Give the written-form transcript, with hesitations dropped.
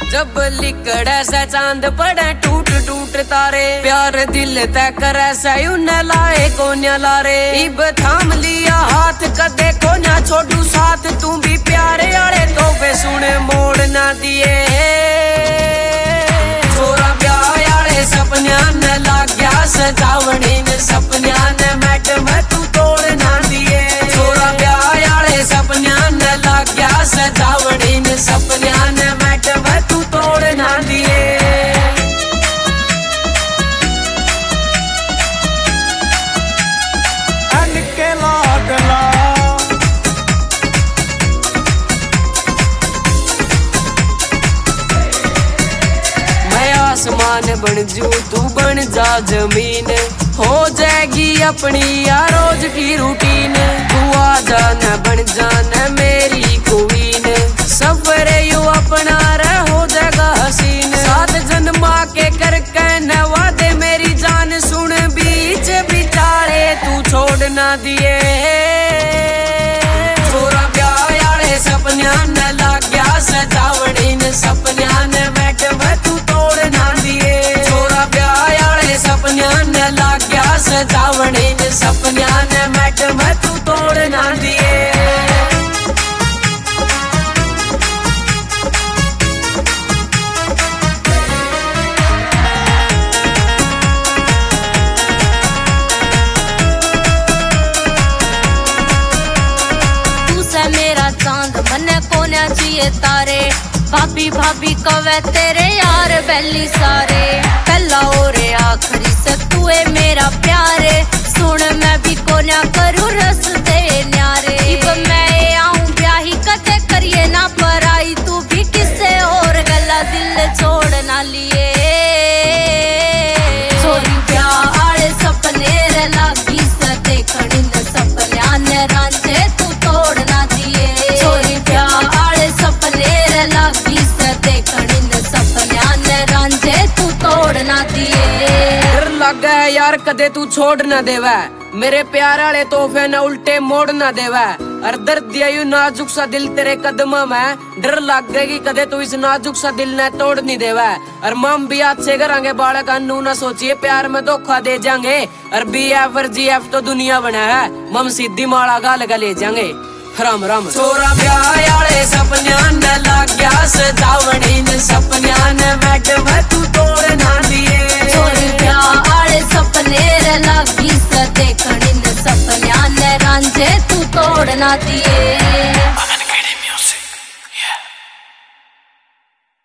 जब लिकड़े से चांद पड़े टूट टूट तारे, प्यार दिल तय करे से न लाए को न लारे। इब थाम लिया हाथ कदे को न छोड़ू साथ, तू भी प्यारे आले तो वे सुने मोड़ ना दिए। छोरा ब्याह आले सपन्या न लाग गया सजावनी न सपन्या न मैडम तू तोड़ ना दिए। छोरा ब्याह आले सपन्या न लाग गया सजावनी न सपन्या न मैडम तू तोड़ ना दिए। आसमान बन जू तू बन जा जमीन, हो जाएगी अपनी या रोज की रूटीन। तू आ जाना बन जाना मेरी क्वीन, सफरे यू अपना रह हो जाएगा हसीन। 7 जन्मा के करके नवा दे मेरी जान, सुन बीच बिचारे तू छोड़ ना दिए। छोरा ब्याह आले सपन्या न लाग गया सजावड़ी न सपन्या न मैडम तू तोड़ ना दिए। छोरा ब्याह आले सपन्या न लाग गया सजावड़ी न सपन्या न मैडम तू तोड़ ना दिए। मेरा चांद मने कोन्या चाहिए तारे, भाभी भाभी कवे तेरे यार बैली सारे। पहला और आखिरी से तू है मेरा प्यारे, सुन मैं भी कोन्या करूँ रस दे न्यारे। इब मैं आऊं ब्याही कदे करिए ना पराई, तू भी किसे और गला दिल छोड़ ना लिए। छोरी ब्याह आले सपने रे लागी से देखनी न सपन्या ने रांझे तू तोड़ ना दिए। छोरी ब्याह आले सपने रे लागी से देखनी न सपन्या ने रांझे तू तोड़ ना दिए। डर लगा है यार कदे तू छोड़ ना देवा, मेरे प्यार आले तोहफे न उल्टे मोड़ ना देवा। और दर्द दिया यू नाजुक सा दिल तेरे कदमों में, डर लग गई कदे तू इस नाजुक सा दिल ने तोड़ नहीं देवा। और मम भी अच्छे करांगे बालक अनु ना सोचिए प्यार में धोखा दे जाएंगे। और BF और GF तो दुनिया बना है, मम सीधी माला गाल ले जाएंगे। राम राम। छोरा ब्याह आले सपन्या न लाग गया सजावड़ी न सपन्या न मैडम तू तोड़ ना दिए। छोरी ब्याह आले सपने रे लागी से देखनी न सपन्या ने रांझे तू तोड़ ना दिए।